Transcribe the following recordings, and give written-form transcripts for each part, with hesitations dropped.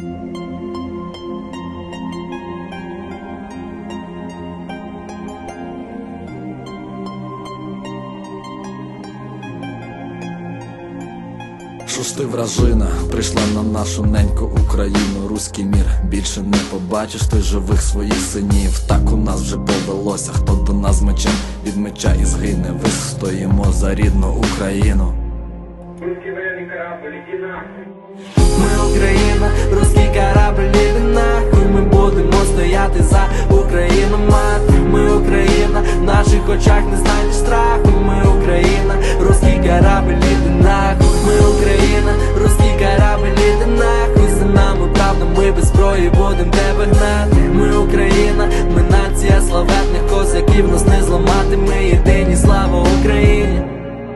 Що ж ти, вражина, прийшла на нашу неньку Україну. Руський мір більше не побачиш ти живих своїх синів. Так у нас вже повелося, хто до нас мечем від меча і згине. Вистоїмо за рідну Україну. Ми Україна, руський корабль, іди нахуй. Ми будемо стояти за Україну, мати. Ми Україна, в наших очах не знайдеш страху. Ми Україна, руський корабль, іди нахуй. Ми Україна, руський корабль, іди нахуй. За нами правда, ми без зброї будем тебе гнати. Ми Україна, ми нація славетних козаків, нас не зламати. Ми єдині, слава Україні.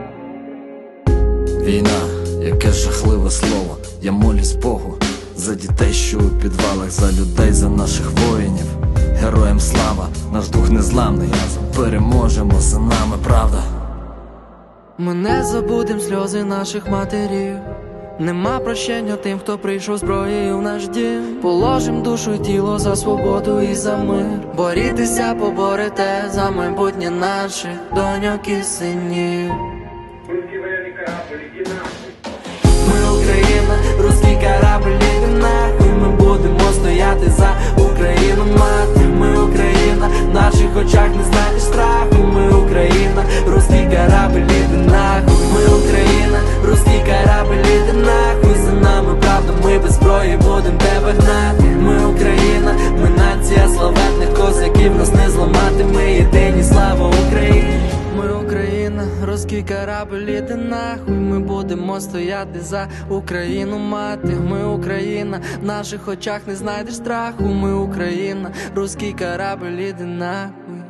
Війна, яке жахливе слово. Я молюсь Богу за дітей, що у підвалах, за людей, за наших воїнів. Героям слава, наш дух незламний. Переможемо, за нами правда. Ми не забудем сльози наших матерів. Нема прощення тим, хто прийшов зброєю в наш дім. Положим душу і тіло за свободу і за мир. Борітеся, поборете за майбутнє наших доньок і синів. Ми Україна, руський корабль, іди нахуй. Ми будемо стояти за Україну, мати. Ми Україна, в наших очах не знайдеш страху. Ми Україна, руський корабль, іди нахуй. Ми Україна, руський корабль, іди нахуй. За нами правда, ми без зброї будем тебе гнати. Ми Україна, ми нація славетних козаків, нас не зламати. Ми єдині, слава Україні. Ми Україна, руський корабль, іди нахуй. Ми будемо стояти за Україну, мати. Ми Україна, в наших очах не знайдеш страху. Ми Україна, руський корабль, іди нахуй.